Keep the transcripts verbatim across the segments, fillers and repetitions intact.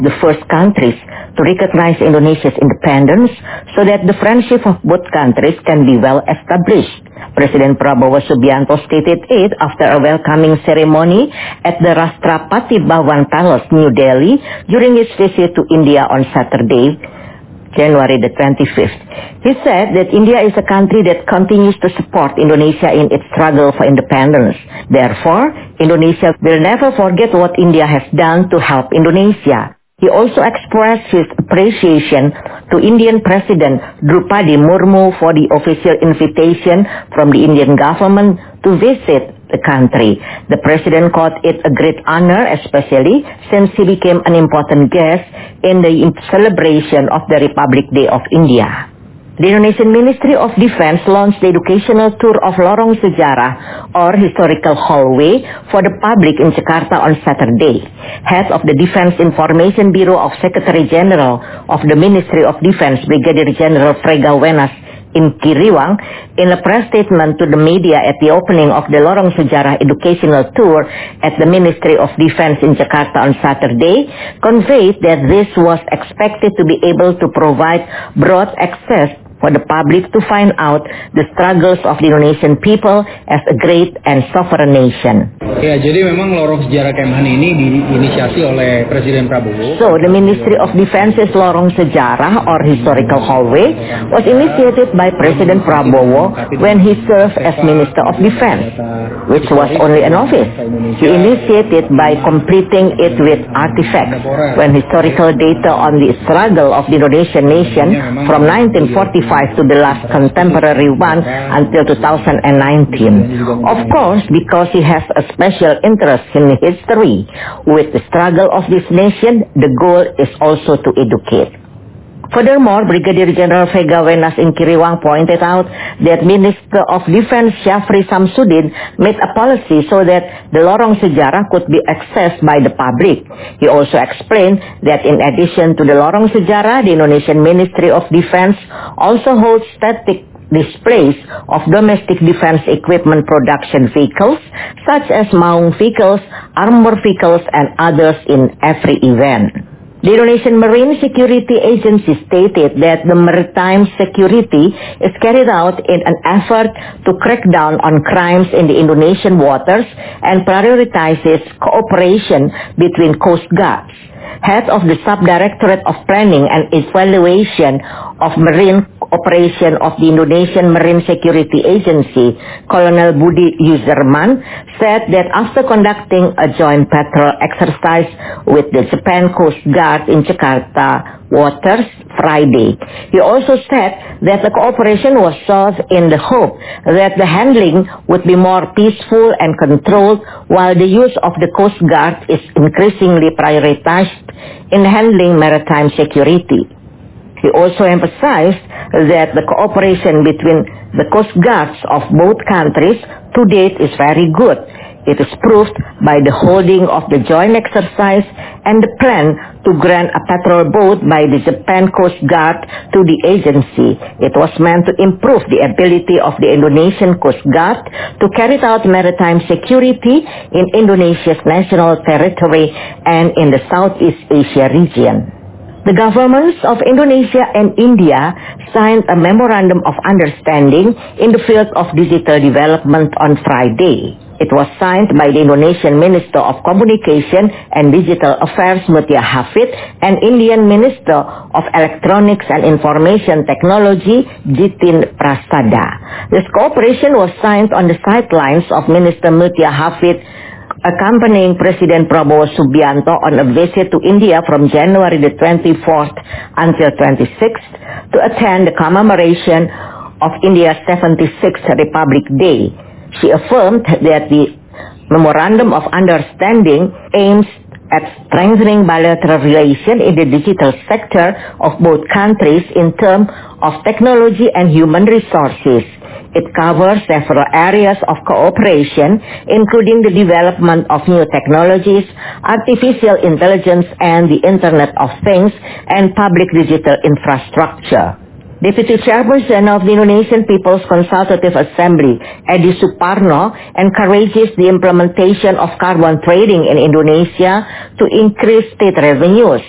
the first countries to recognize Indonesia's independence so that the friendship of both countries can be well established. President Prabowo Subianto stated it after a welcoming ceremony at the Rashtrapati Bhavan Palace, New Delhi, during his visit to India on Saturday, January the twenty-fifth. He said that India is a country that continues to support Indonesia in its struggle for independence. Therefore, Indonesia will never forget what India has done to help Indonesia. He also expressed his appreciation to Indian President Drupadi Murmu for the official invitation from the Indian government to visit the country. The president called it a great honor, especially since he became an important guest in the celebration of the Republic Day of India. The Indonesian Ministry of Defense launched the educational tour of Lorong Sejarah or Historical Hallway for the public in Jakarta on Saturday. Head of the Defense Information Bureau of Secretary General of the Ministry of Defense, Brigadier General Frega Wenas in Kiriwang, in a press statement to the media at the opening of the Lorong Sejarah educational tour at the Ministry of Defense in Jakarta on Saturday, conveyed that this was expected to be able to provide broad access for the public to find out the struggles of the Indonesian people as a great and sovereign nation. Ya, jadi memang Lorong Sejarah Kemhan ini diinisiasi oleh Presiden Prabowo. So, the Ministry of Defense's Lorong Sejarah or Historical Hallway was initiated by President Prabowo when he served as Minister of Defense, which was only an office. He initiated by completing it with artifacts when historical data on the struggle of the Indonesian nation from nineteen forty-five to the last contemporary one until two thousand nineteen. Of course, because he has a special interest in history. With the struggle of this nation, the goal is also to educate. Furthermore, Brigadier General Frega Wenas in Kiriwang pointed out that Minister of Defense Syafri Samsudin made a policy so that the Lorong Sejarah could be accessed by the public. He also explained that in addition to the Lorong Sejarah, the Indonesian Ministry of Defense also holds static displays of domestic defense equipment production vehicles such as Maung vehicles, armor vehicles, and others in every event. The Indonesian Marine Security Agency stated that the maritime security is carried out in an effort to crack down on crimes in the Indonesian waters and prioritizes cooperation between coast guards. Head of the Subdirectorate of Planning and Evaluation of Marine Operation of the Indonesian Marine Security Agency, Colonel Budi Yuzerman, said that after conducting a joint patrol exercise with the Japan Coast Guard in Jakarta waters Friday, he also said that the cooperation was sought in the hope that the handling would be more peaceful and controlled, while the use of the Coast Guard is increasingly prioritized in handling maritime security. He also emphasized that the cooperation between the Coast Guards of both countries to date is very good. It is proved by the holding of the joint exercise and the plan to grant a patrol boat by the Japan Coast Guard to the agency. It was meant to improve the ability of the Indonesian Coast Guard to carry out maritime security in Indonesia's national territory and in the Southeast Asia region. The governments of Indonesia and India signed a memorandum of understanding in the field of digital development on Friday. It was signed by the Indonesian Minister of Communication and Digital Affairs Mutia Hafid and Indian Minister of Electronics and Information Technology Jitin Prasada. This cooperation was signed on the sidelines of Minister Mutia Hafid accompanying President Prabowo Subianto on a visit to India from January the twenty-fourth until twenty-sixth to attend the commemoration of India's seventy-sixth Republic Day. She affirmed that the Memorandum of Understanding aims at strengthening bilateral relations in the digital sector of both countries in terms of technology and human resources. It covers several areas of cooperation, including the development of new technologies, artificial intelligence, and the Internet of Things, and public digital infrastructure. Deputy Chairperson of the Indonesian People's Consultative Assembly, Edi Suparno, encourages the implementation of carbon trading in Indonesia to increase state revenues.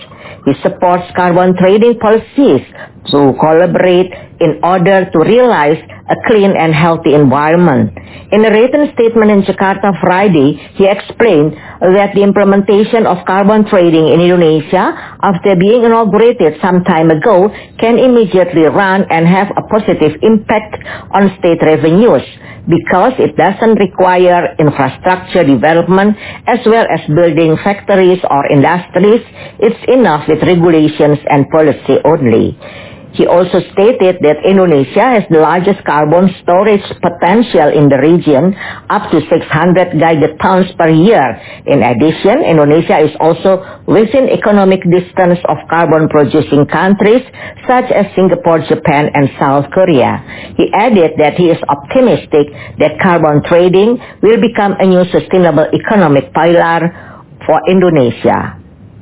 He supports carbon trading policies to collaborate in order to realize a clean and healthy environment. In a written statement in Jakarta Friday, he explained that the implementation of carbon trading in Indonesia, after being inaugurated some time ago, can immediately run and have a positive impact on state revenues because it doesn't require infrastructure development as well as building factories or industries. It's enough with regulations and policy only. He also stated that Indonesia has the largest carbon storage potential in the region, up to six hundred gigatons per year. In addition, Indonesia is also within economic distance of carbon-producing countries such as Singapore, Japan, and South Korea. He added that he is optimistic that carbon trading will become a new sustainable economic pillar for Indonesia.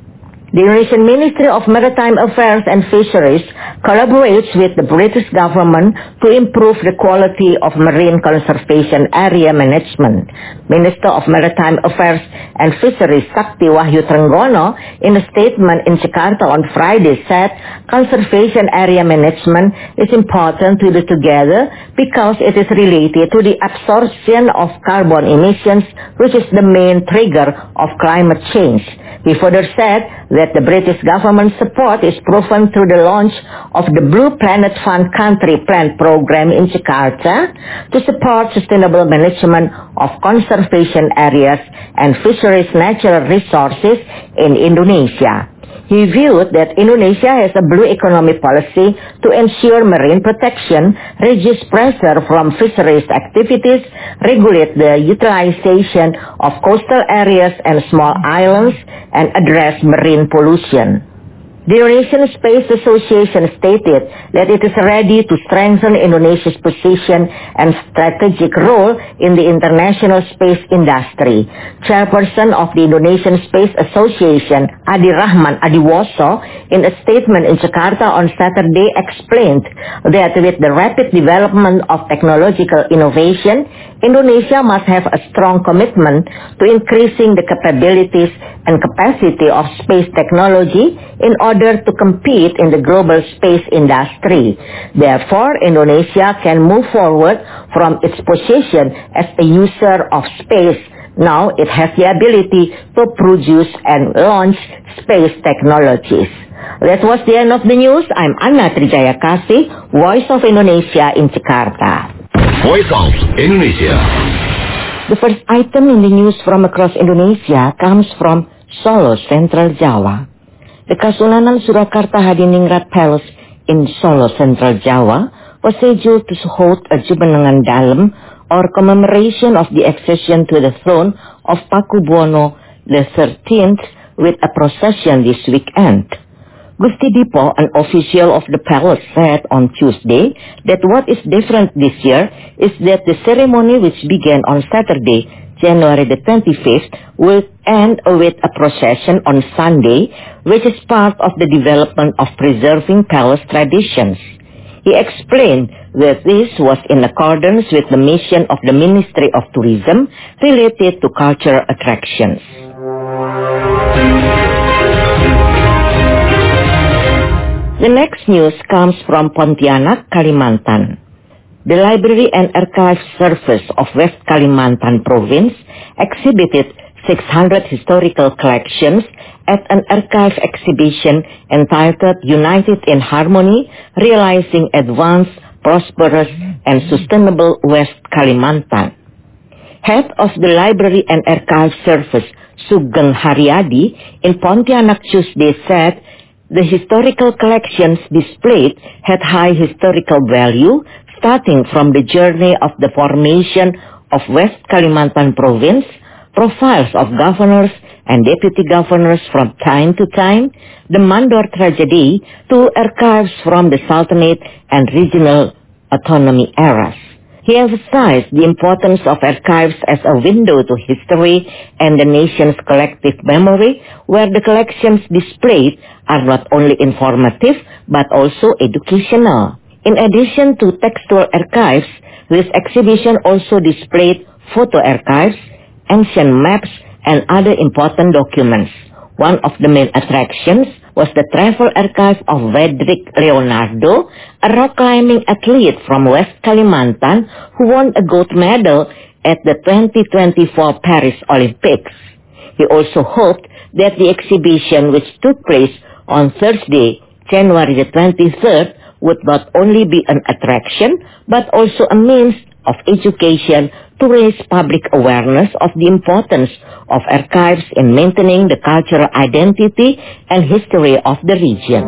The Indonesian Ministry of Maritime Affairs and Fisheries collaborates with the British government to improve the quality of marine conservation area management. Minister of Maritime Affairs and Fisheries Sakti Wahyu Trenggono, in a statement in Jakarta on Friday, said conservation area management is important to do together because it is related to the absorption of carbon emissions, which is the main trigger of climate change. He further said that the British government support is proven through the launch of the Blue Planet Fund Country Plan program in Jakarta to support sustainable management of conservation areas and fisheries natural resources in Indonesia. He viewed that Indonesia has a blue economy policy to ensure marine protection, reduce pressure from fisheries activities, regulate the utilization of coastal areas and small islands, and address marine pollution. The Indonesian Space Association stated that it is ready to strengthen Indonesia's position and strategic role in the international space industry. Chairperson of the Indonesian Space Association, Adi Rahman Adiwoso, in a statement in Jakarta on Saturday, explained that with the rapid development of technological innovation, Indonesia must have a strong commitment to increasing the capabilities and capacity of space technology in order to compete in the global space industry. Therefore, Indonesia can move forward from its position as a user of space. Now it has the ability to produce and launch space technologies. That was the end of the news. I'm Anna Trijaya Kasih, Voice of Indonesia in Jakarta. Voice of Indonesia. The first item in the news from across Indonesia comes from Solo, Central Java. The Kasunanan Surakarta Hadiningrat Palace in Solo, Central Java was scheduled to hold a Jumenengan Dalem or commemoration of the accession to the throne of Pakubuwono the thirteenth with a procession this weekend. Gusti Dipo, an official of the palace, said on Tuesday that what is different this year is that the ceremony, which began on Saturday, January the twenty-fifth, will end with a procession on Sunday, which is part of the development of preserving palace traditions. He explained that this was in accordance with the mission of the Ministry of Tourism related to cultural attractions. The next news comes from Pontianak, Kalimantan. The Library and Archives Service of West Kalimantan Province exhibited six hundred historical collections at an archive exhibition entitled United in Harmony, Realizing Advanced, Prosperous, and Sustainable West Kalimantan. Head of the Library and Archives Service, Sugeng Haryadi, in Pontianak Tuesday said the historical collections displayed had high historical value, starting from the journey of the formation of West Kalimantan Province, profiles of governors and deputy governors from time to time, the Mandor tragedy, to archives from the Sultanate and regional autonomy eras. He emphasized the importance of archives as a window to history and the nation's collective memory, where the collections displayed are not only informative but also educational. In addition to textual archives, this exhibition also displayed photo archives, ancient maps, and other important documents. One of the main attractions was the travel archive of Wedrick Leonardo, a rock climbing athlete from West Kalimantan who won a gold medal at the twenty twenty-four Paris Olympics. He also hoped that the exhibition, which took place on Thursday, January the twenty-third, would not only be an attraction, but also a means of education to raise public awareness of the importance of archives in maintaining the cultural identity and history of the region.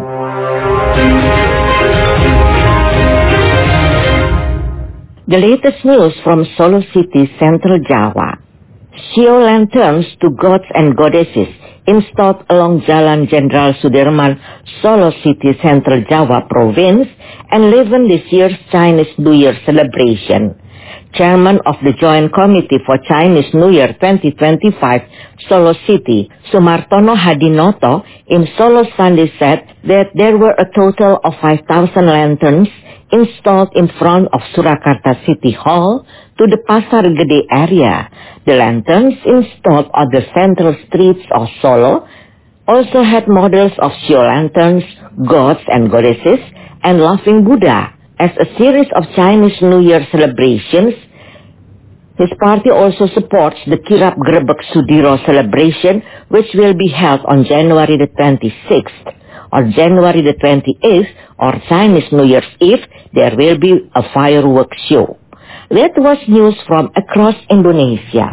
The latest news from Solo City, Central Java. Show lanterns to gods and goddesses installed along Jalan Jenderal Sudirman, Solo City, Central Java Province, enliven this year's Chinese New Year celebration. Chairman of the Joint Committee for Chinese New Year twenty twenty-five, Solo City, Sumartono Hadinoto, in Solo Sunday said that there were a total of five thousand lanterns installed in front of Surakarta City Hall to the Pasar Gede area. The lanterns installed on the central streets of Solo also had models of show lanterns, gods and goddesses, and laughing Buddha. As a series of Chinese New Year celebrations, his party also supports the Kirap Grebek Sudiro celebration, which will be held on January the twenty-sixth. On January the twenty-eighth, or Chinese New Year's Eve, there will be a fireworks show. That was news from across Indonesia.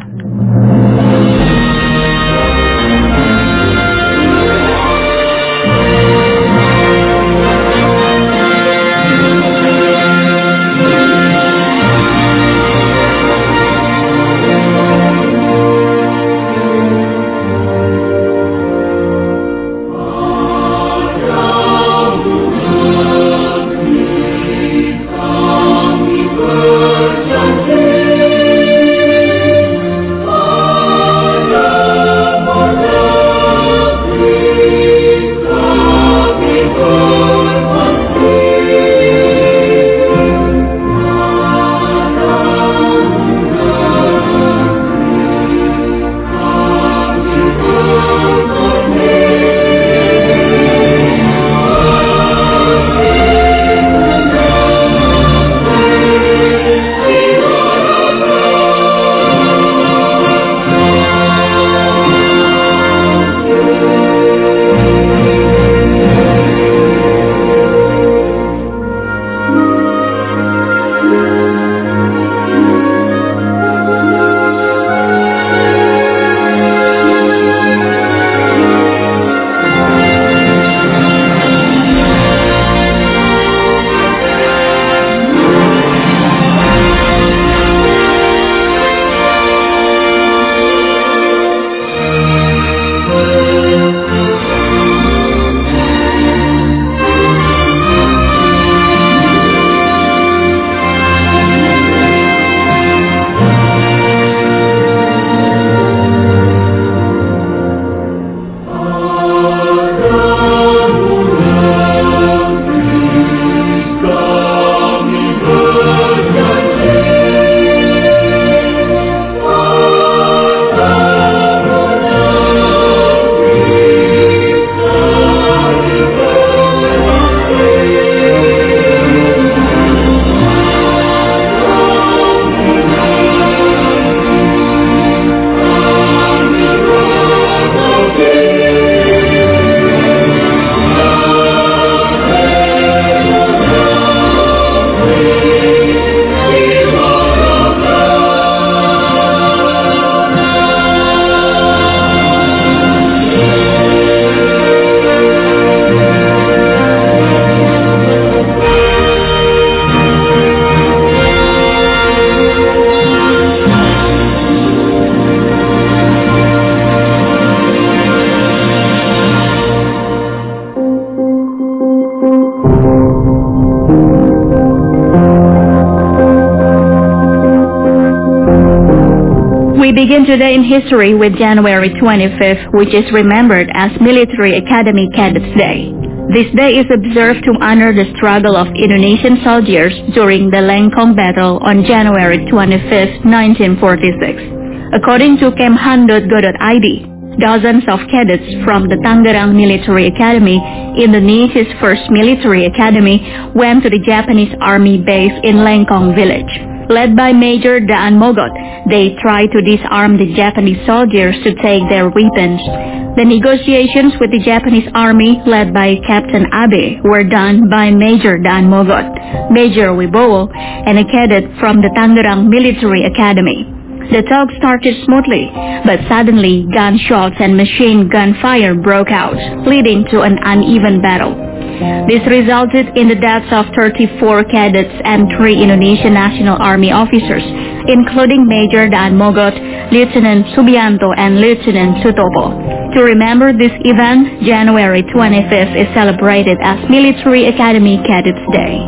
We begin today in history with January twenty-fifth, which is remembered as Military Academy Cadets Day. This day is observed to honor the struggle of Indonesian soldiers during the Lengkong Battle on January twenty-fifth, nineteen forty-six. According to kemhan dot go dot I D, Dozens of cadets from the Tangerang Military Academy, Indonesia's first military academy, went to the Japanese army base in Lengkong village. Led by Major Daan Mogot, they tried to disarm the Japanese soldiers to take their weapons. The negotiations with the Japanese army, led by Captain Abe, were done by Major Daan Mogot, Major Wibowo, and a cadet from the Tangerang Military Academy. The talk started smoothly, but suddenly gunshots and machine gun fire broke out, leading to an uneven battle. This resulted in the deaths of thirty-four cadets and three Indonesian National Army officers, including Major Daan Mogot, Lieutenant Subianto, and Lieutenant Sutopo. To remember this event, January twenty-fifth is celebrated as Military Academy Cadets Day.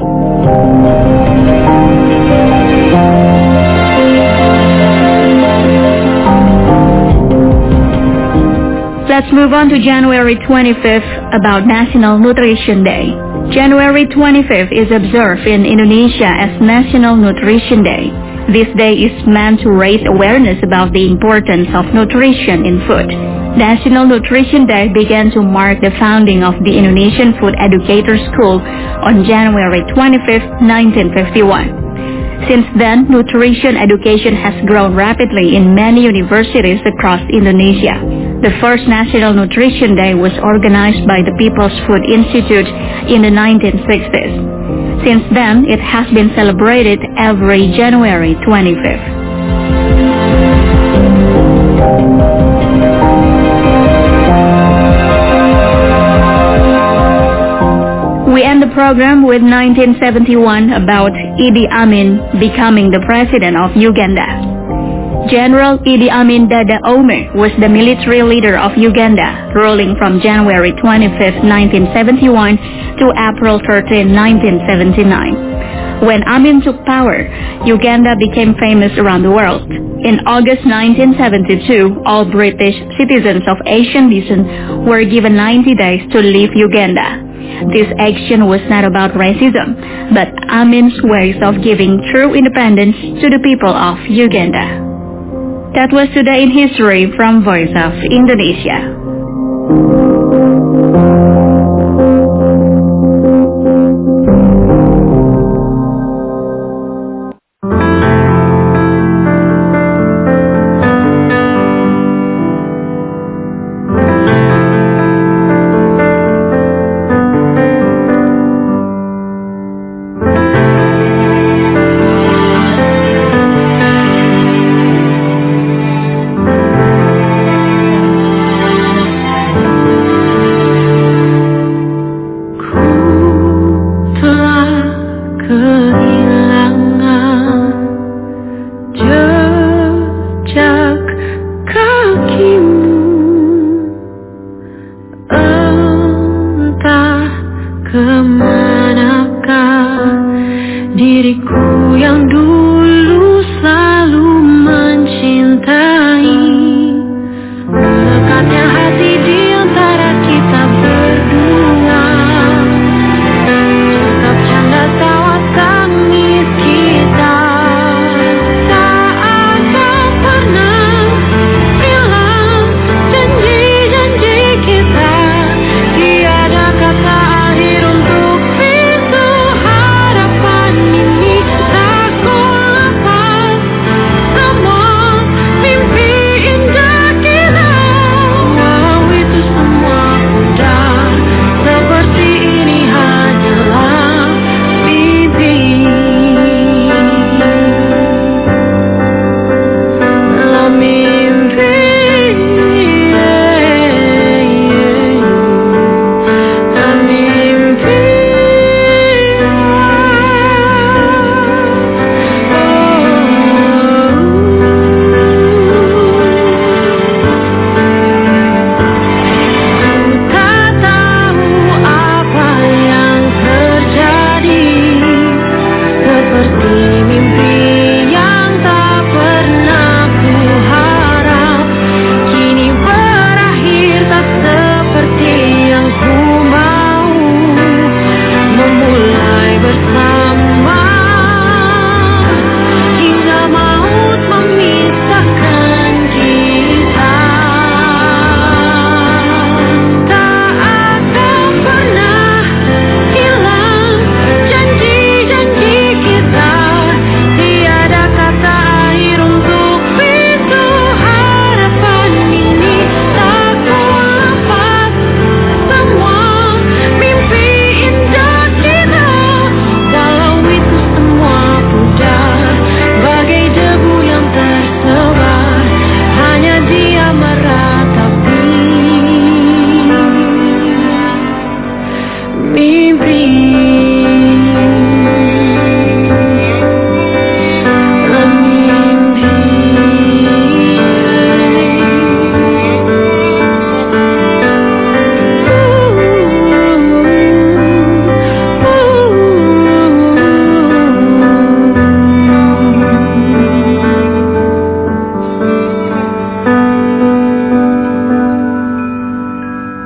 Let's move on to January twenty-fifth about National Nutrition Day. January twenty-fifth is observed in Indonesia as National Nutrition Day. This day is meant to raise awareness about the importance of nutrition in food. National Nutrition Day began to mark the founding of the Indonesian Food Educator School on January twenty-fifth, nineteen fifty-one. Since then, nutrition education has grown rapidly in many universities across Indonesia. The first National Nutrition Day was organized by the People's Food Institute in the nineteen sixties. Since then, it has been celebrated every January twenty-fifth. We end the program with nineteen seventy-one about Idi Amin becoming the president of Uganda. General Idi Amin Dada Ome was the military leader of Uganda, ruling from January twenty-fifth, nineteen seventy-one to April thirteenth, nineteen seventy-nine. When Amin took power, Uganda became famous around the world. In August nineteen seventy-two, all British citizens of Asian descent were given ninety days to leave Uganda. This action was not about racism, but Amin's ways of giving true independence to the people of Uganda. That was Today in History from Voice of Indonesia.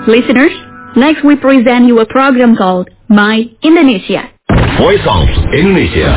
Listeners, next we present you a program called My Indonesia. Voice of Indonesia.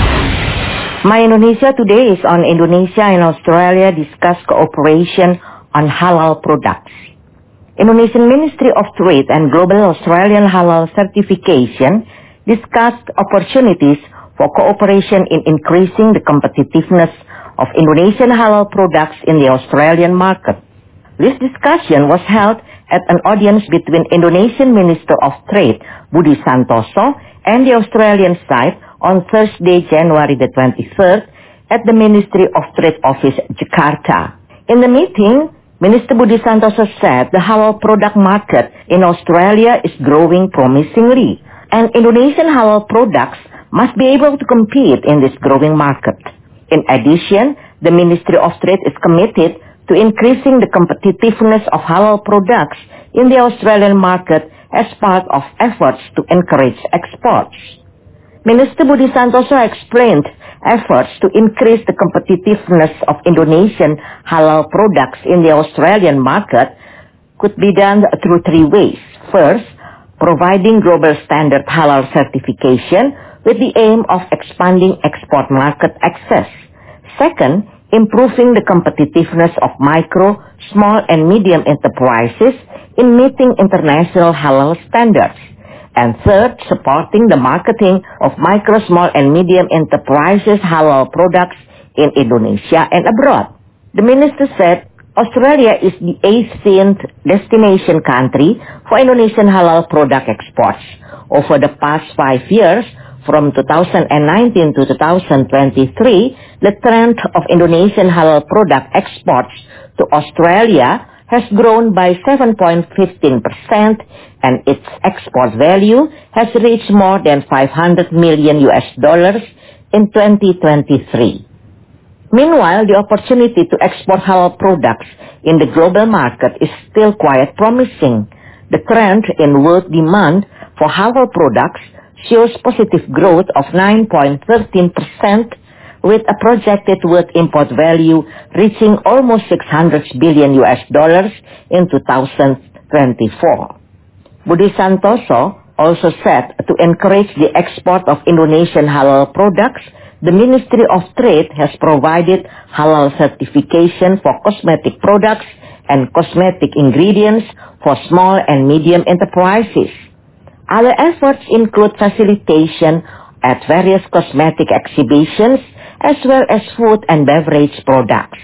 My Indonesia today is on Indonesia and Australia discuss cooperation on halal products. Indonesian Ministry of Trade and Global Australian Halal Certification discussed opportunities for cooperation in increasing the competitiveness of Indonesian halal products in the Australian market. This discussion was held at an audience between Indonesian Minister of Trade Budi Santoso and the Australian side on Thursday, January the twenty-third at the Ministry of Trade Office, Jakarta. In the meeting, Minister Budi Santoso said the halal product market in Australia is growing promisingly, and Indonesian halal products must be able to compete in this growing market. In addition, the Ministry of Trade is committed to increasing the competitiveness of halal products in the Australian market as part of efforts to encourage exports. Minister Budi Santoso explained efforts to increase the competitiveness of Indonesian halal products in the Australian market could be done through three ways. First, providing global standard halal certification with the aim of expanding export market access. Second, improving the competitiveness of micro, small and medium enterprises in meeting international halal standards. And third, supporting the marketing of micro, small and medium enterprises halal products in Indonesia and abroad. The minister said Australia is the eighteenth destination country for Indonesian halal product exports. Over the past five years, from two thousand nineteen to two thousand twenty-three, the trend of Indonesian halal product exports to Australia has grown by seven point one five percent and its export value has reached more than five hundred million U S dollars in twenty twenty-three. Meanwhile, the opportunity to export halal products in the global market is still quite promising. The trend in world demand for halal products shows positive growth of nine point one three percent with a projected world import value reaching almost six hundred billion U S dollars in two thousand twenty-four. Budi Santoso also said to encourage the export of Indonesian halal products, the Ministry of Trade has provided halal certification for cosmetic products and cosmetic ingredients for small and medium enterprises. Other efforts include facilitation at various cosmetic exhibitions as well as food and beverage products.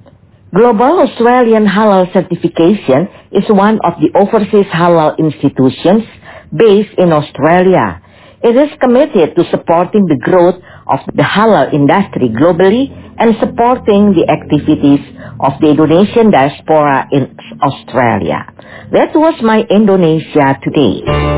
Global Australian Halal Certification is one of the overseas halal institutions based in Australia. It is committed to supporting the growth of the halal industry globally and supporting the activities of the Indonesian diaspora in Australia. That was my Indonesia today.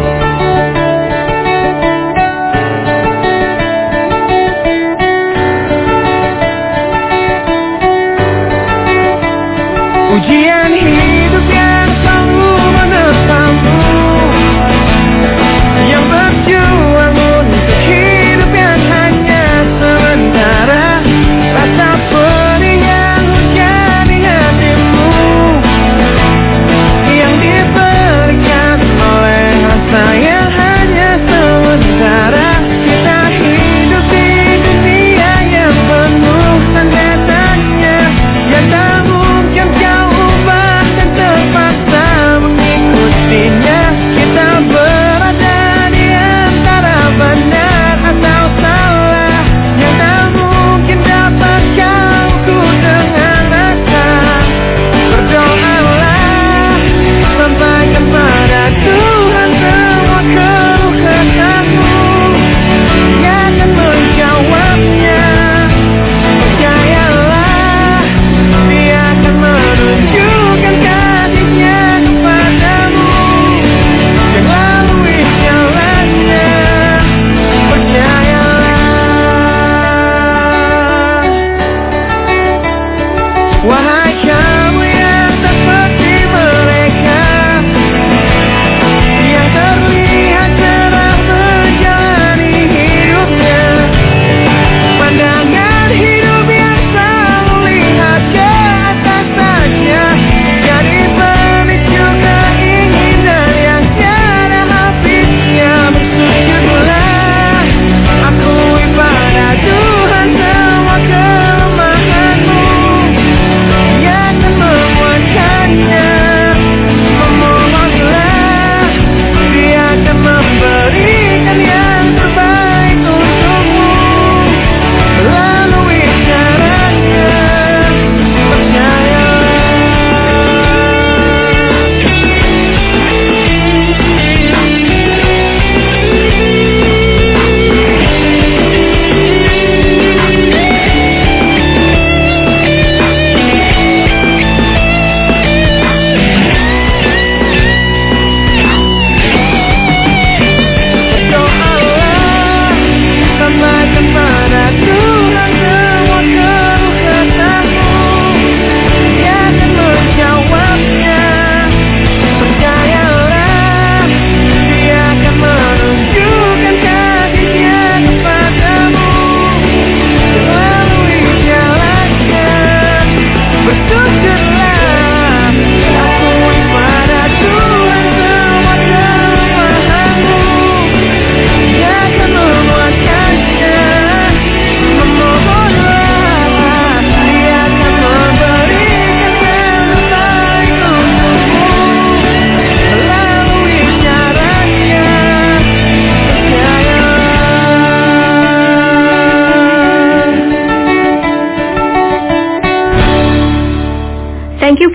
Ujian hidup yang selalu menepamu, yang berjuang untuk hidup yang hanya sementara, rasa pedih yang menjadi hatimu, yang diberikan oleh rasa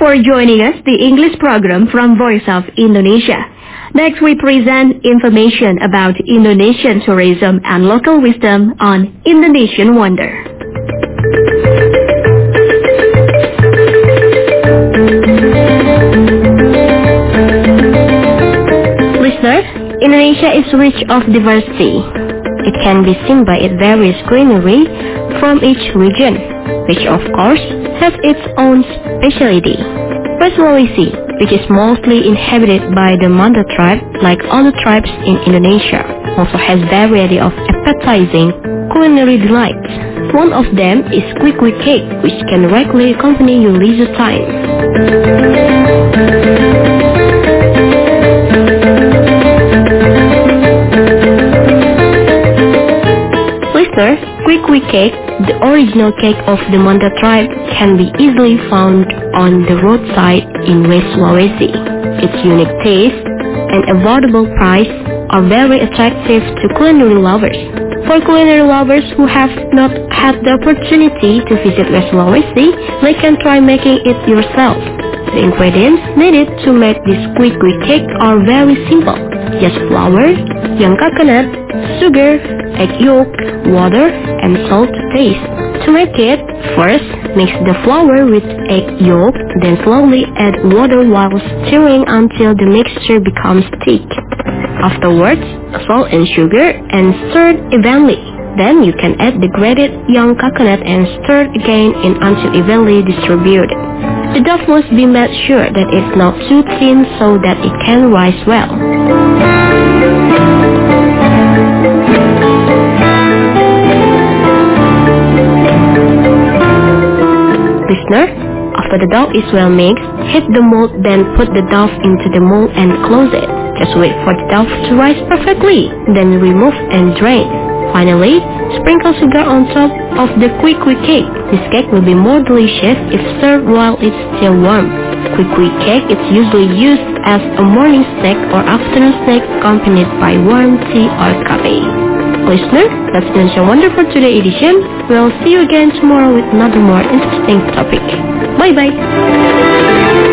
for joining us, the English program from Voice of Indonesia. Next, we present information about Indonesian tourism and local wisdom on Indonesian Wonder. Listeners, Indonesia is rich of diversity. It can be seen by its various greenery from each region, which of course has its own specialty. West Sulawesi, which is mostly inhabited by the Manda tribe, like other tribes in Indonesia, also has variety of appetizing culinary delights. One of them is Kuih-Kuih cake, which can regularly accompany your leisure time. Listener, Kuih-Kuih cake, the original cake of the Manda tribe, can be easily found on the roadside in West Sulawesi. Its unique taste and affordable price are very attractive to culinary lovers. For culinary lovers who have not had the opportunity to visit West Sulawesi, they can try making it yourself. The ingredients needed to make this Kuih-Kuih cake are very simple. Just flour, young coconut, sugar, egg yolk, water, and salt to taste. To make it, first mix the flour with egg yolk, then slowly add water while stirring until the mixture becomes thick. Afterwards, salt and sugar and stir evenly. Then you can add the grated young coconut and stir again in until evenly distributed. The dough must be made sure that it's not too thin so that it can rise well. Listener, after the dough is well mixed, heat the mold, then put the dough into the mold and close it. Just wait for the dough to rise perfectly, then remove and drain. Finally, sprinkle sugar on top of the Kuih-Kuih cake. This cake will be more delicious if served while it's still warm. Kuih-Kuih cake is usually used as a morning snack or afternoon snack accompanied by warm tea or coffee. Listener, that's Indonesia Wonder for today edition. We'll see you again tomorrow with another more interesting topic. Bye-bye.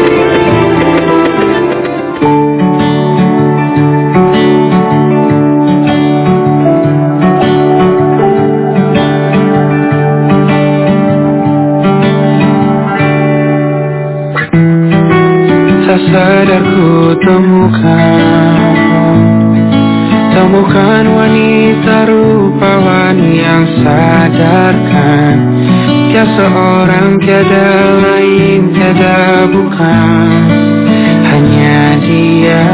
Tak sadar ku temukan Temukan wanita rupawan yang sadarkan Tiada seorang, tiada lain, tiada bukan Hanya dia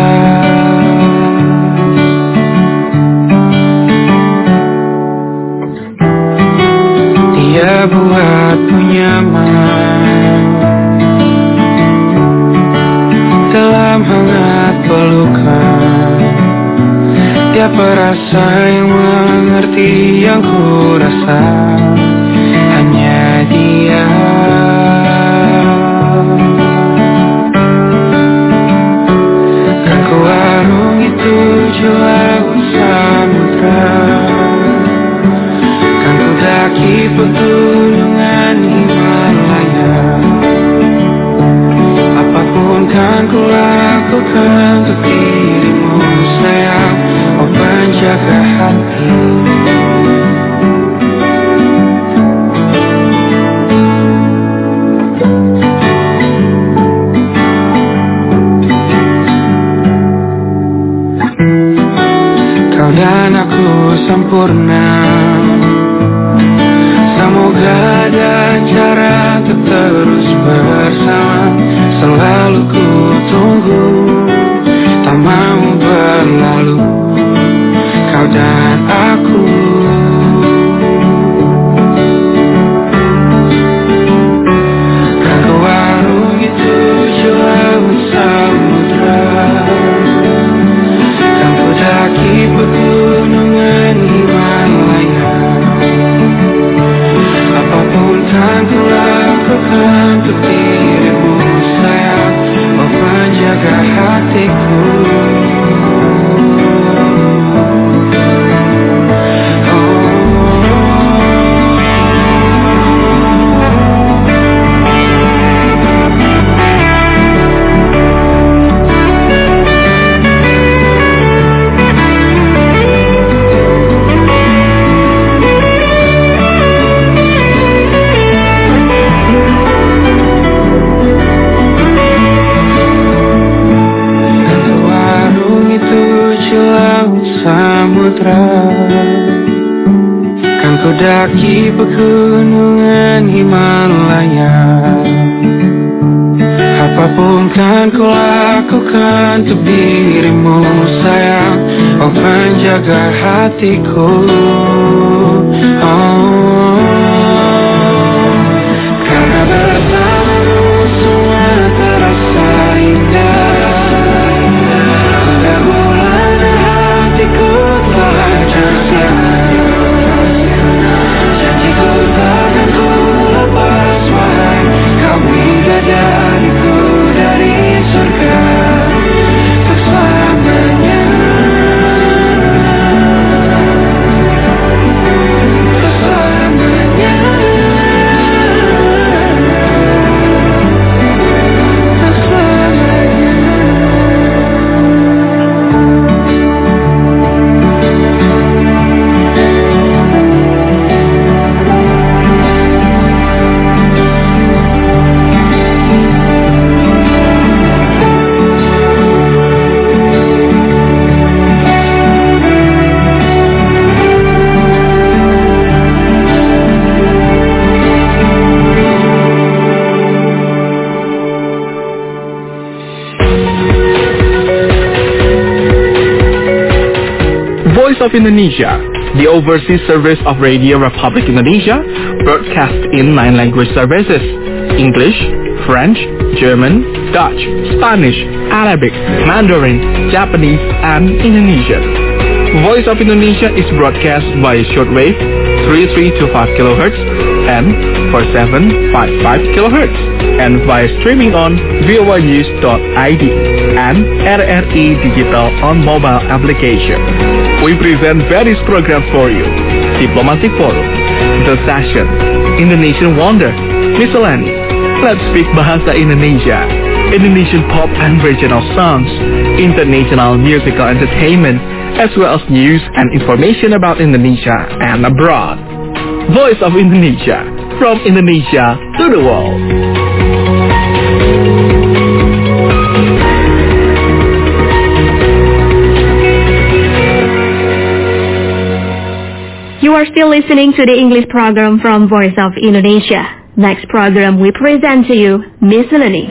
Dia buatku nyaman dalam hangat pelukan Dia perasa yang mengerti yang ku rasa Hanya dia Kan ku arungi tujuh laut samudra Kan ku daki pegunungan Himalaya Apapun kan ku lakukan untuk dirimu sayang Oh penjaga hati Kau dan aku sempurna Semoga ada cara untuk terus bersama Selalu ku tunggu Tak mau berlalu Kau dan aku Kan ku arungi tujuh laut samudra Kan ku daki pegunungan Himalaya Apapun kan ku lakukan untuk dirimu sayang Oh penjaga hatiku mendaki pegunungan Himalaya. Apapun kan ku lakukan untuk dirimu sayang, oh menjaga hatiku. Oh, karena bersamamu semua terasa indah. Permulaan hatiku telah tersiana. Janjiku takkan ku lepas, wahai kau bidadariku dari surga untuk selamanya. Untuk selamanya. Untuk selamanya. Voice of Indonesia, the overseas service of Radio Republic Indonesia, broadcast in nine language services: English, French, German, Dutch, Spanish, Arabic, Mandarin, Japanese, and Indonesian. Voice of Indonesia is broadcast by shortwave three three two five kilohertz and four seven five five kilohertz, and via streaming on voa news dot I D and R R I Digital on mobile application. We present various programs for you: Diplomatic Forum, The Session, Indonesian Wonder, Miscellany, Let's Speak Bahasa Indonesia, Indonesian pop and regional songs, international musical entertainment, as well as news and information about Indonesia and abroad. Voice of Indonesia, from Indonesia to the world. You are still listening to the English program from Voice of Indonesia. Next program we present to you Miscellany.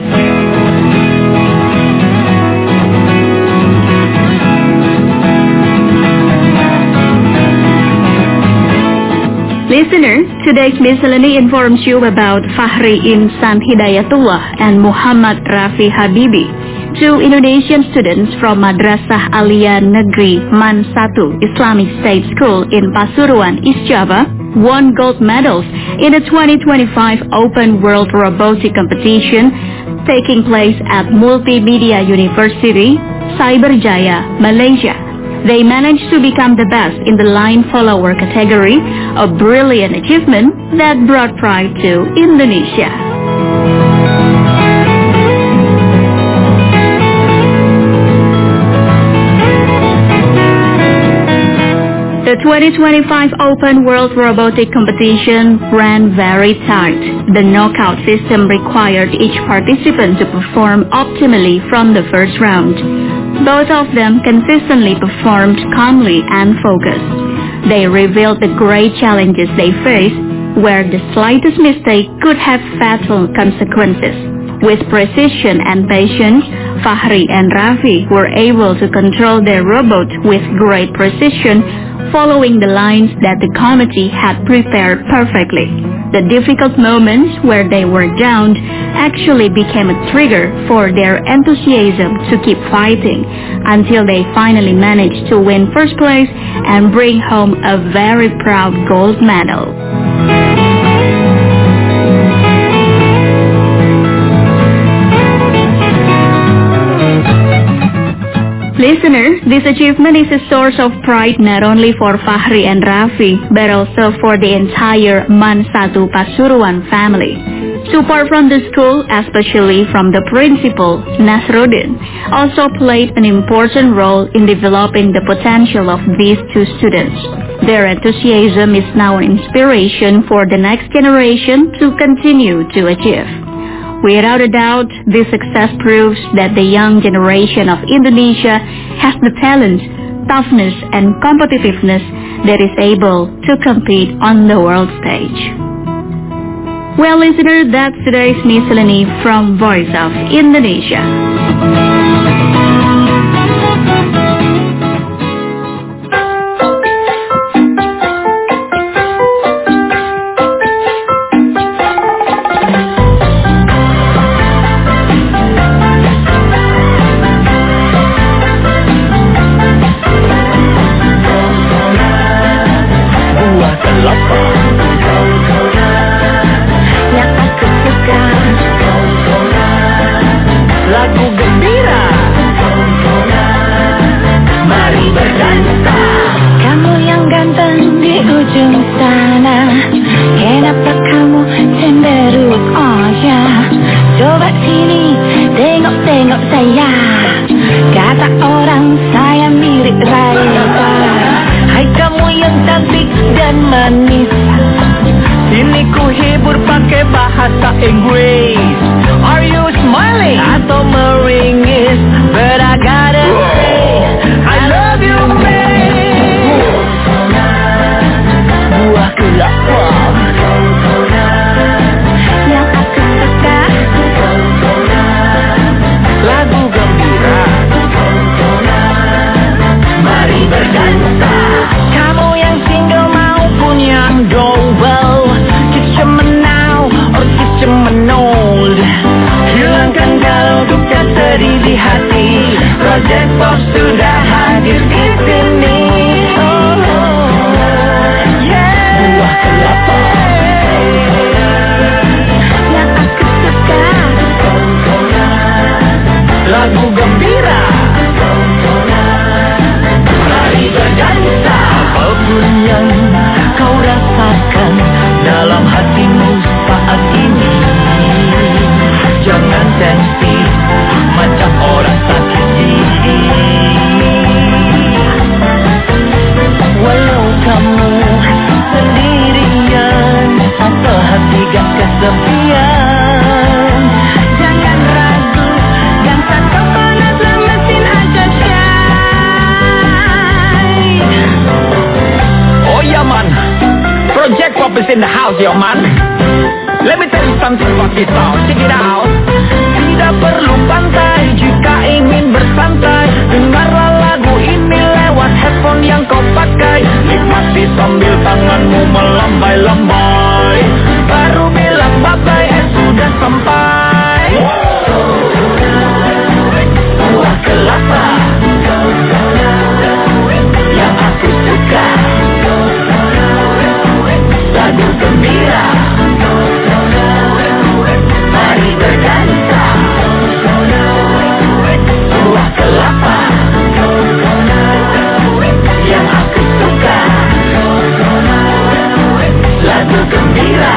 Listeners, today's Miscellany informs you about Fahri Insan Hidayatullah and Muhammad Rafi Habibi, two Indonesian students from Madrasah Alia Negeri Man satu Islamic State School in Pasuruan, East Java, won gold medals in the twenty twenty-five Open World Robotic Competition taking place at Multimedia University, Cyberjaya, Malaysia. They managed to become the best in the line follower category, a brilliant achievement that brought pride to Indonesia. The twenty twenty-five Open World Robotic Competition ran very tight. The knockout system required each participant to perform optimally from the first round. Both of them consistently performed calmly and focused. They revealed the great challenges they faced, where the slightest mistake could have fatal consequences. With precision and patience, Fahri and Rafi were able to control their robot with great precision, following the lines that the committee had prepared perfectly. The difficult moments where they were downed actually became a trigger for their enthusiasm to keep fighting until they finally managed to win first place and bring home a very proud gold medal. Listeners, this achievement is a source of pride not only for Fahri and Rafi, but also for the entire Man satu Pasuruan family. Support from the school, especially from the principal, Nasruddin, also played an important role in developing the potential of these two students. Their enthusiasm is now an inspiration for the next generation to continue to achieve. Without a doubt, this success proves that the young generation of Indonesia has the talent, toughness, and competitiveness that is able to compete on the world stage. Well, listener, that's today's miscellany from Voice of Indonesia. In the house, yo man. Let me tell you something about this song. Check it out. Tidak perlu pantai jika ingin bersantai. Dengarlah lagu ini lewat headphone yang kau pakai. Nikmati sambil tanganmu melambai-lambai. Baru bilang bye-bye, eh sudah sampai. Buah kelapa yang aku suka. Lagu gembira, mari berdansa. Buah kelapa yang aku suka. Lagu gembira,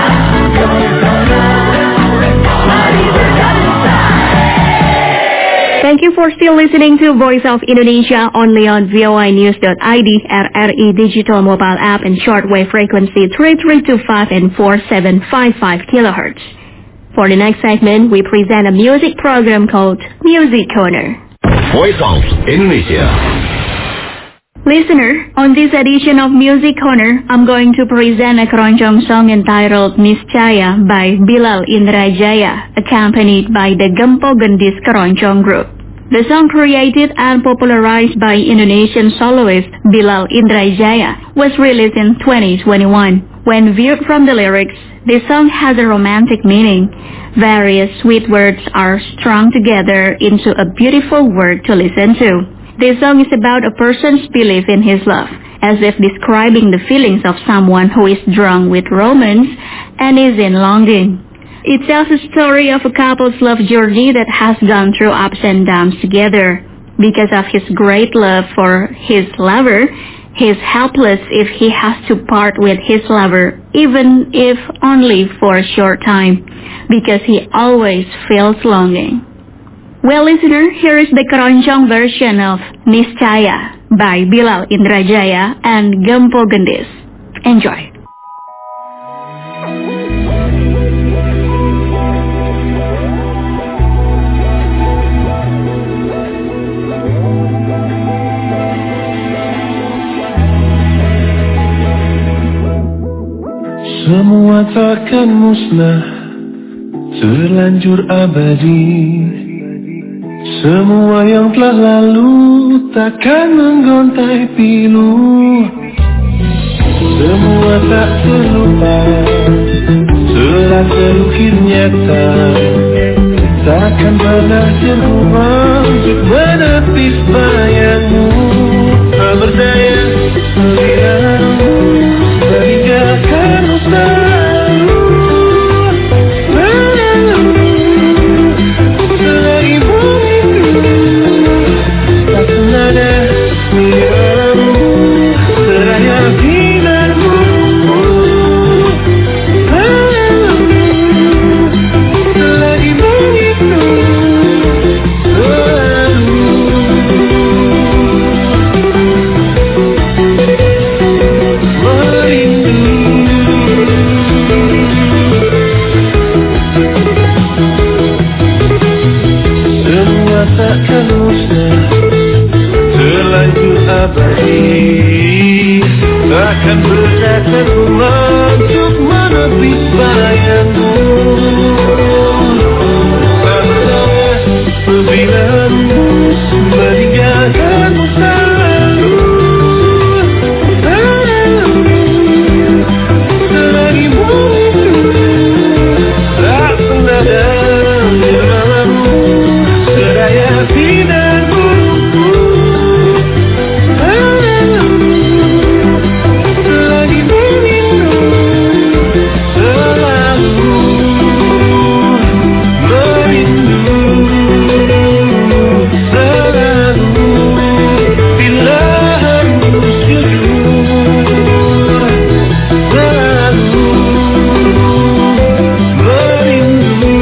mari berdansa. Thank you for still listening to Voice of Indonesia only on V O I News dot I D, R R I digital mobile app and shortwave frequency three three two five and four seven five five kilohertz. For the next segment, we present a music program called Music Corner. Voice of Indonesia. Listener, on this edition of Music Corner, I'm going to present a keroncong song entitled Niscaya by Bilal Indrajaya, accompanied by the Gempo Gendis Keroncong Group. The song, created and popularized by Indonesian soloist Bilal Indrajaya, was released in twenty twenty-one. When viewed from the lyrics, this song has a romantic meaning. Various sweet words are strung together into a beautiful word to listen to. This song is about a person's belief in his love, as if describing the feelings of someone who is drunk with romance and is in longing. It tells a story of a couple's love journey that has gone through ups and downs together. Because of his great love for his lover, he is helpless if he has to part with his lover, even if only for a short time, because he always feels longing. Well, listener, here is the keroncong version of Niscaya by Bilal Indrajaya and Gempo Gendis. Enjoy. Semua takkan musnah, terlanjur abadi. Semua yang telah lalu takkan menggontai pilu. Semua tak terlupa, telah terukir nyata. Takkan pernah terubah untuk menepis bayangmu. Tak berdaya melihatmu, meninggalkanmu selalu. Selagi begitu, tak senada melihatmu, seraya binarmu. Selagi begitu, selalu takkan musnah, terlanjur abadi. Takkan berdasar untuk menepis bayangmu. Tak berdaya pembinaanmu, meninggalkanmu selalu. Selagi begitu, tak senada denganmu, seraya binarmu. Selagi begitu, selalu merindu, selalu bila harus jujur, selalu merindu,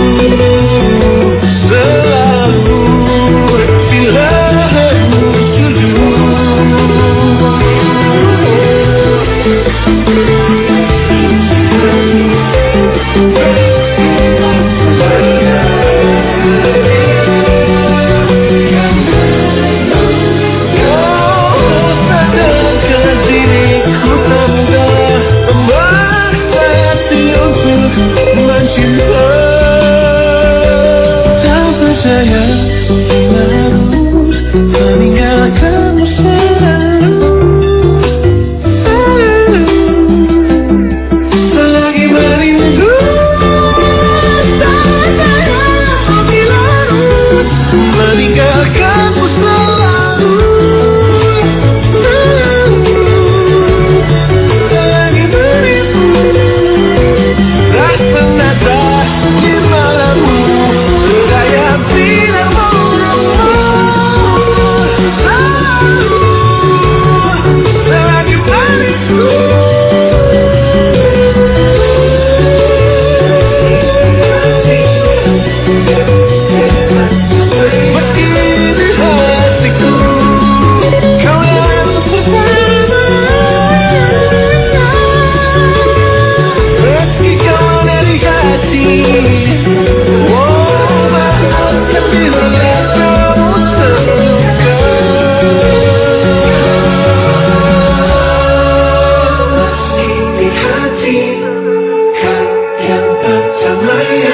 selalu bila harus jujur. Sadarkan diriku tak mudah memaksa hati untuk mencinta. Tak percaya harus meninggalkanmu selalu. Selagi merindu, tak percaya bila harus meninggalkanmu selalu. Selagi merindu, tak senada di malammu, seraya binarmu. Selalu, selagi merindu. Meski di hatiku kau yang bersama, meski kau dari hati, oh maafkan bila kamu terluka. Meski di hati kau yang pertamanya.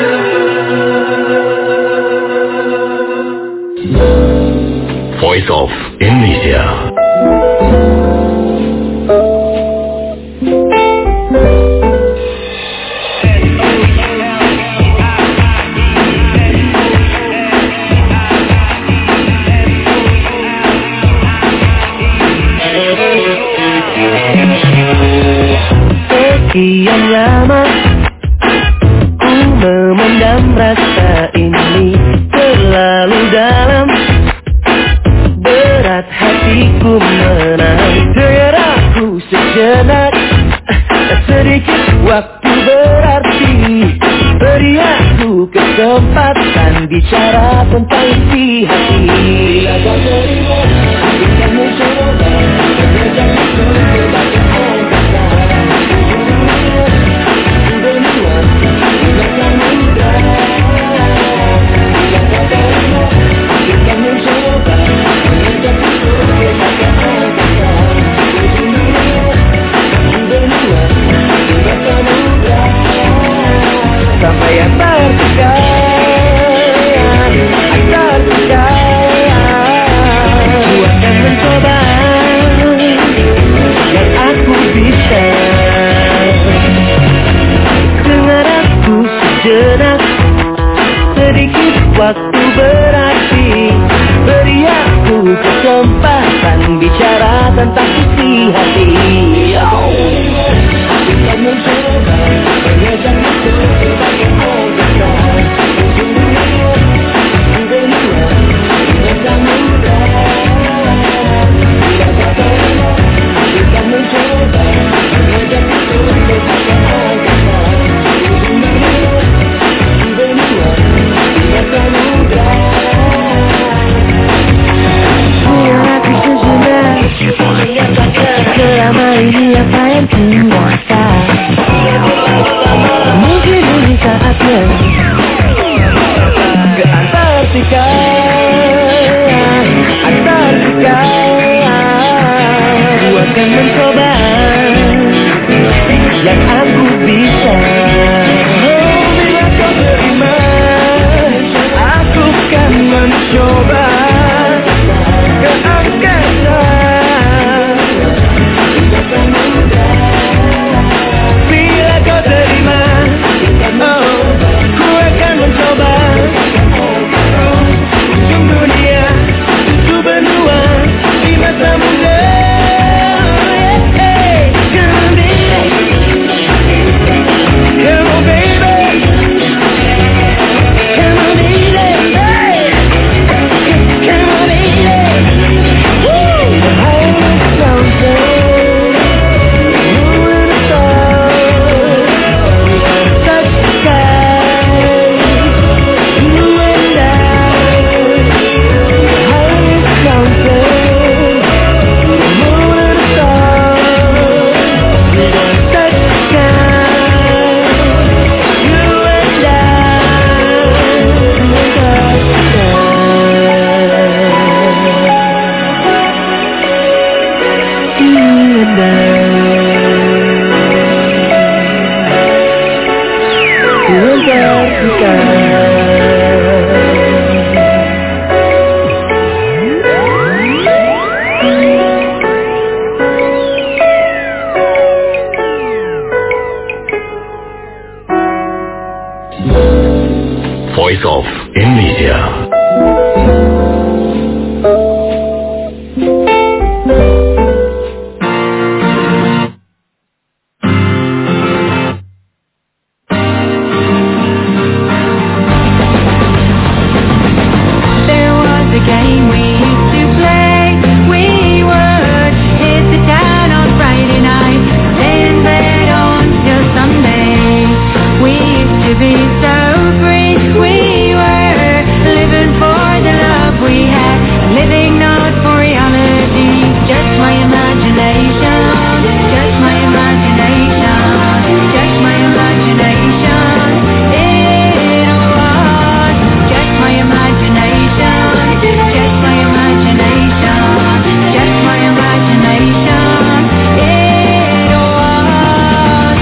Voice of Indonesia. Sekian lama ku memendam rasa ini, terlalu dalam, berat hatiku menahan. Teraku sejenak, sedikit waktu berarti. Beri aku kesempatan bicara tentang isi hati. Bila kau terima, aku akan mencoba. Jangan coba kau kata. Berdua, bila kau muda. Bila kau terima, aku akan mencoba. Jangan coba kau kata. Berdua, bila kau akan mencoba yang aku bisa. Oh, bila kau terima, aku kan mencoba ke angkasa. Bila kau terima, oh, ku akan mencoba ujung dunia, ku benua di masa muda. Come on, baby. Come on, baby. Come on, baby. Woo! The highest mountain, moving the stars, touch the sky, you and I. The highest mountain, moving the stars, touch the sky. Voice of Indonesia. There was a game we used to play. We would hit the town on Friday night, stay in bed until Sunday. We used to be so free. We were living for the love we had, living not for reality. Just my imagination, just my imagination, just my imagination. It was just my imagination, just my imagination, just my imagination. It was.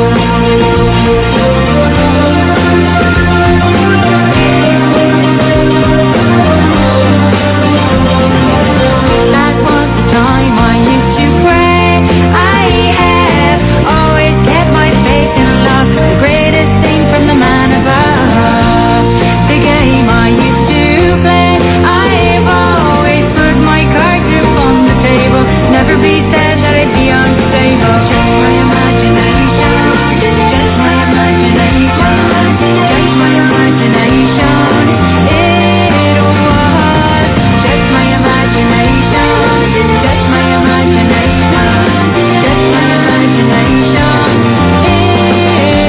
That was the time I used to pray. I have always kept my faith in love, the greatest thing from the man above. The game I used to play, I've always put my cards upon the table. Never be said that I'd be unstable. Just my imagination, just my imagination, just my imagination. It was just my imagination, just my imagination, just my imagination. It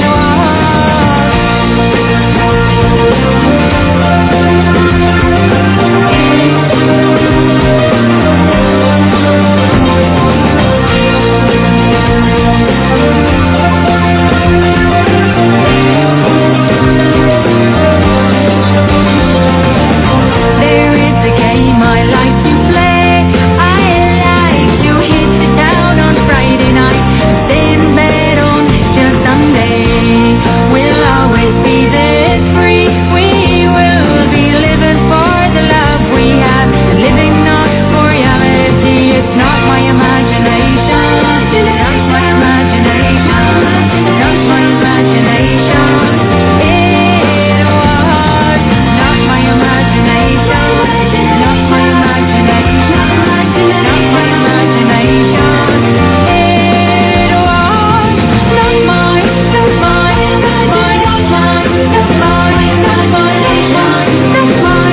There is a game I like to play. I like to hit the town on Friday night, stay in bed until Sunday. We'll always be this free. We will be living for the love we have, living not for reality. It's not my imagination, not my imagination, not my imagination. It was not my imagination, not my imagination, not my imagination. It was not my, not my, not my, not my, not my, not my, not my,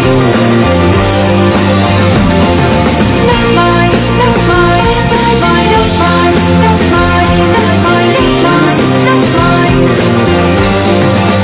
not my, not my, not my, not my, not my, not my, not my, not my.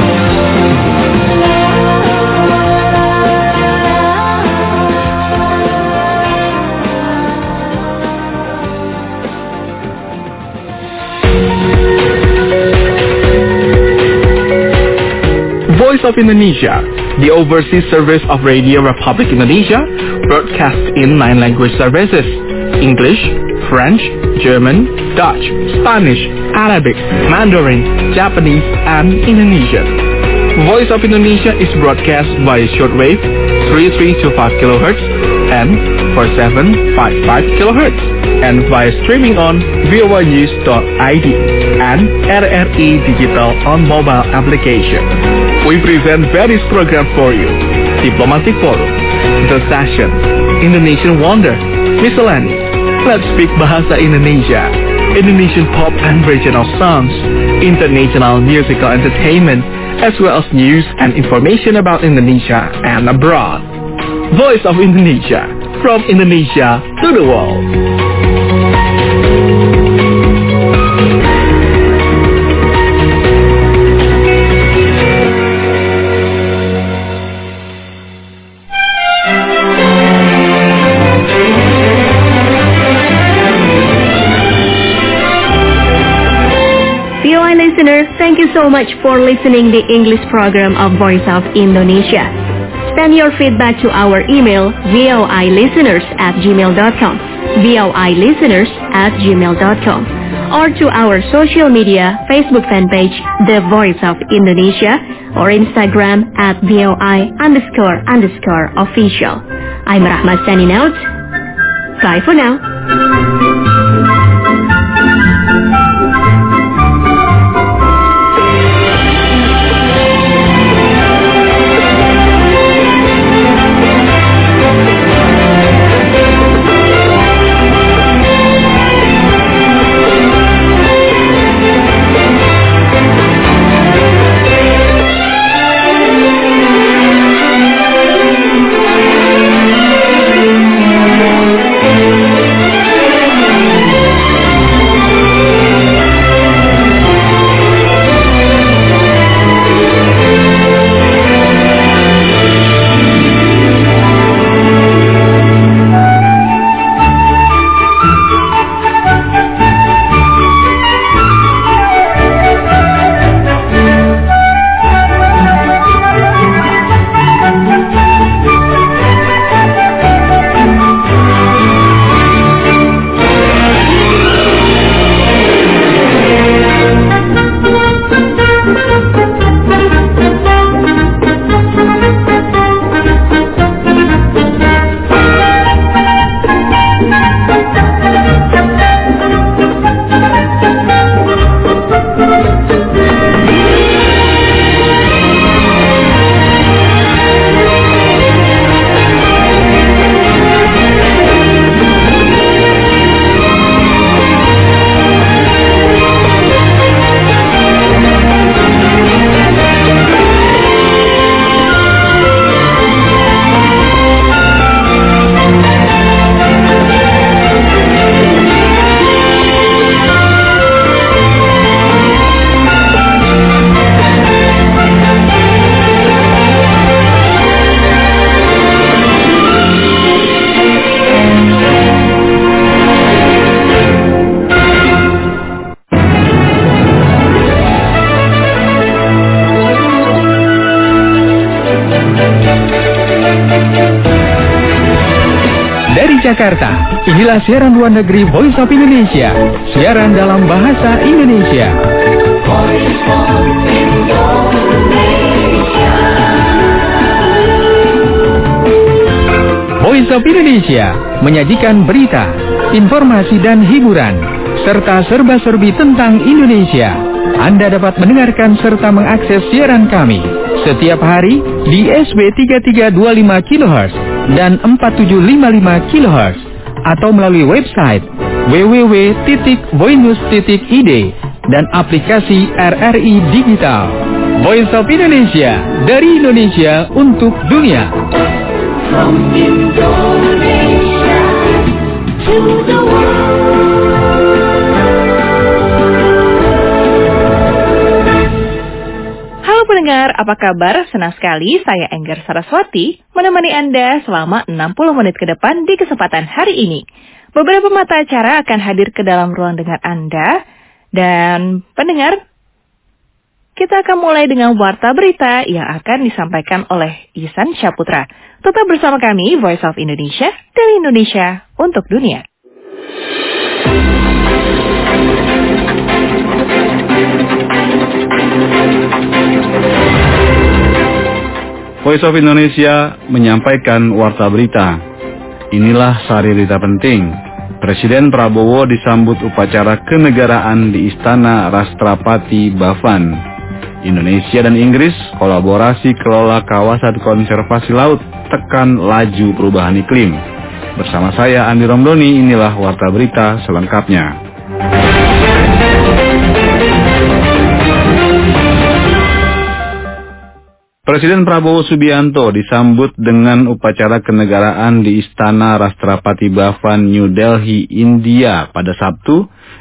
Voice of Indonesia, the overseas service of Radio Republic Indonesia, broadcast in nine language services: English, French, German, Dutch, Spanish, Arabic, Mandarin, Japanese, and Indonesian. Voice of Indonesia is broadcast via shortwave three three two five kilohertz and four seven five five kilohertz and via streaming on voa news dot I D and R R I Digital on mobile application. We present various programs for you: Diplomatic Forum, The Session, Indonesian Wonder, Miscellany, Let's Speak Bahasa Indonesia, Indonesian pop and regional songs, international musical entertainment, as well as news and information about Indonesia and abroad. Voice of Indonesia, from Indonesia to the world. Listeners, thank you so much for listening the English program of Voice of Indonesia. Send your feedback to our email voilisteners at gmail dot com, voilisteners at gmail dot com, or to our social media Facebook fan page The Voice of Indonesia or Instagram at voi underscore underscore official. I'm Rahma signing out. Bye for now. Jakarta, inilah siaran luar negeri Voice of Indonesia, siaran dalam bahasa Indonesia. Voice of Indonesia. Voice of Indonesia menyajikan berita, informasi dan hiburan, serta serba-serbi tentang Indonesia. Anda dapat mendengarkan serta mengakses siaran kami setiap hari di S B tiga tiga dua lima kilohertz dan empat tujuh lima lima kilohertz atau melalui website w w w titik voinews titik i d dan aplikasi R R I Digital. Voice of Indonesia, dari Indonesia untuk dunia. From Indonesia to the world. Pendengar, apa kabar? Senang sekali saya Enggar Saraswati menemani Anda selama enam puluh menit ke depan di kesempatan hari ini. Beberapa mata acara akan hadir ke dalam ruang dengar Anda. Dan pendengar, kita akan mulai dengan warta berita yang akan disampaikan oleh Ihsan Syaputra. Tetap bersama kami, Voice of Indonesia, dari Indonesia untuk dunia. Voice of Indonesia menyampaikan warta berita. Inilah sari berita penting. Presiden Prabowo disambut upacara kenegaraan di Istana Rastrapati Bhavan. Indonesia dan Inggris kolaborasi kelola kawasan konservasi laut, tekan laju perubahan iklim. Bersama saya Andi Romdoni, inilah warta berita selengkapnya. Presiden Prabowo Subianto disambut dengan upacara kenegaraan di Istana Rastrapati Bhavan, New Delhi, India pada Sabtu